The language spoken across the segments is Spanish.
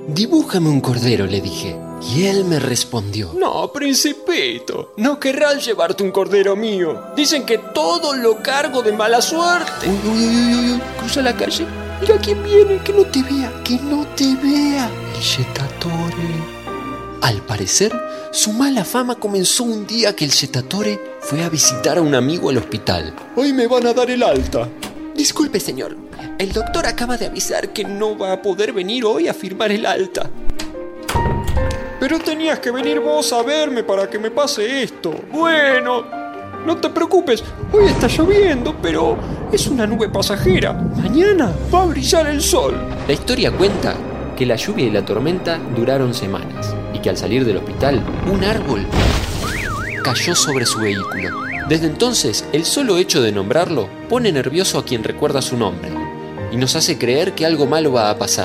Dibújame un cordero, le dije. Y él me respondió: No, principito, no querrás llevarte un cordero mío. Dicen que todo lo cargo de mala suerte. Uy, cruza la calle. Mira quién viene, que no te vea, que no te vea. El Jettatore. Al parecer, su mala fama comenzó un día que el Jettatore fue a visitar a un amigo al hospital. Hoy me van a dar el alta. Disculpe, señor. El doctor acaba de avisar que no va a poder venir hoy a firmar el alta. Pero tenías que venir vos a verme para que me pase esto. Bueno, no te preocupes, hoy está lloviendo, pero es una nube pasajera. Mañana va a brillar el sol. La historia cuenta que la lluvia y la tormenta duraron semanas y que al salir del hospital, un árbol cayó sobre su vehículo. Desde entonces, el solo hecho de nombrarlo pone nervioso a quien recuerda su nombre y nos hace creer que algo malo va a pasar.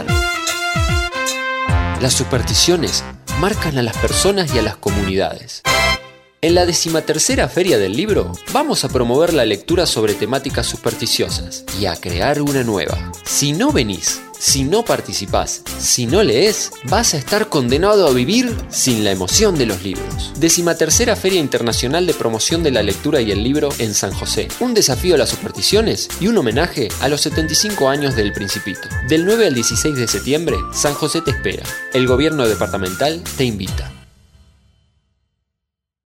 Las supersticiones marcan a las personas y a las comunidades. En la 13ª Feria del Libro vamos a promover la lectura sobre temáticas supersticiosas y a crear una nueva. Si no venís, si no participás, si no lees, vas a estar condenado a vivir sin la emoción de los libros. 13ª Feria Internacional de Promoción de la Lectura y el Libro en San José. Un desafío a las supersticiones y un homenaje a los 75 años del Principito. Del 9 al 16 de septiembre, San José te espera. El gobierno departamental te invita.